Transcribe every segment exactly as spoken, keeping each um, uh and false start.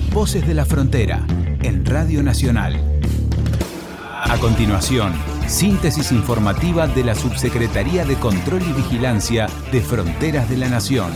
Voces de la Frontera, en Radio Nacional. A continuación, síntesis informativa de la Subsecretaría de Control y Vigilancia de Fronteras de la Nación.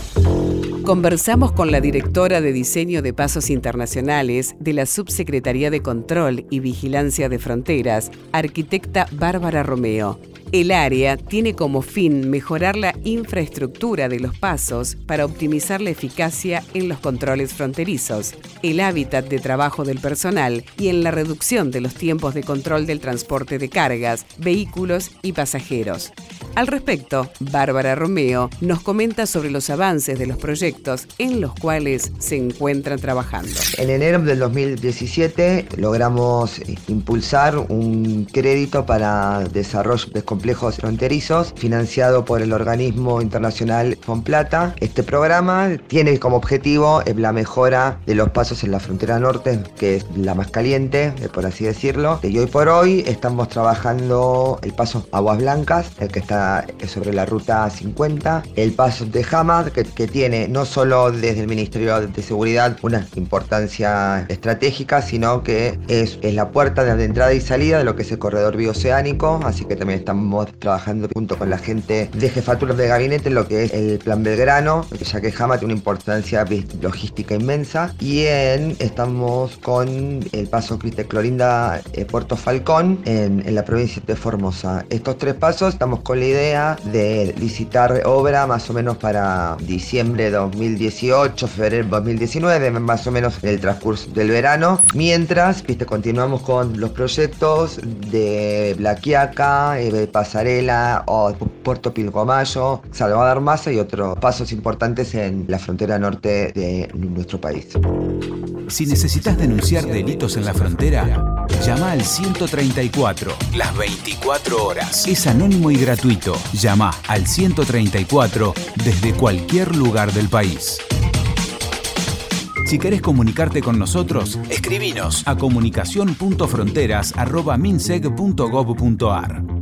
Conversamos con la directora de Diseño de Pasos Internacionales de la Subsecretaría de Control y Vigilancia de Fronteras, arquitecta Bárbara Romeo. El área tiene como fin mejorar la infraestructura de los pasos para optimizar la eficacia en los controles fronterizos, el hábitat de trabajo del personal y en la reducción de los tiempos de control del transporte de cargas, vehículos y pasajeros. Al respecto, Bárbara Romeo nos comenta sobre los avances de los proyectos en los cuales se encuentran trabajando. En enero del dos mil diecisiete logramos impulsar un crédito para desarrollo de complejos fronterizos financiado por el organismo internacional Fonplata. Este programa tiene como objetivo la mejora de los pasos en la frontera norte, que es la más caliente, por así decirlo. Y hoy por hoy estamos trabajando el paso Aguas Blancas, el que está sobre la ruta cincuenta, el paso de Hamad, que, que tiene no solo desde el Ministerio de Seguridad una importancia estratégica, sino que es, es la puerta de entrada y salida de lo que es el corredor bioceánico, así que también estamos trabajando junto con la gente de jefaturas de gabinete en lo que es el Plan Belgrano, ya que Hamad tiene una importancia logística inmensa, y en, estamos con el paso Criste Clorinda eh, Puerto Falcón en, en la provincia de Formosa. Estos tres pasos estamos con la idea de licitar obra más o menos para diciembre de dos mil dieciocho, febrero de dos mil diecinueve, más o menos en el transcurso del verano. Mientras, viste, continuamos con los proyectos de La Quiaca, eh, Pasarela o Puerto Pilcomayo, Salvador Massa y otros pasos importantes en la frontera norte de nuestro país. Si necesitas denunciar delitos en la frontera, llama al ciento treinta y cuatro, las veinticuatro horas. Es anónimo y gratuito. Llama al ciento treinta y cuatro desde cualquier lugar del país. Si querés comunicarte con nosotros, escribinos a comunicación punto fronteras arroba minseg punto gob punto ar.